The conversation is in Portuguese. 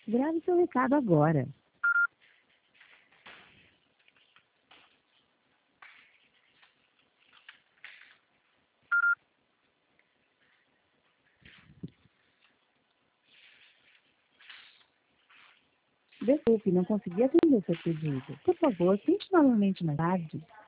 Grave seu recado agora. Desculpe, não consegui atender seu pedido. Por favor, tente novamente mais tarde.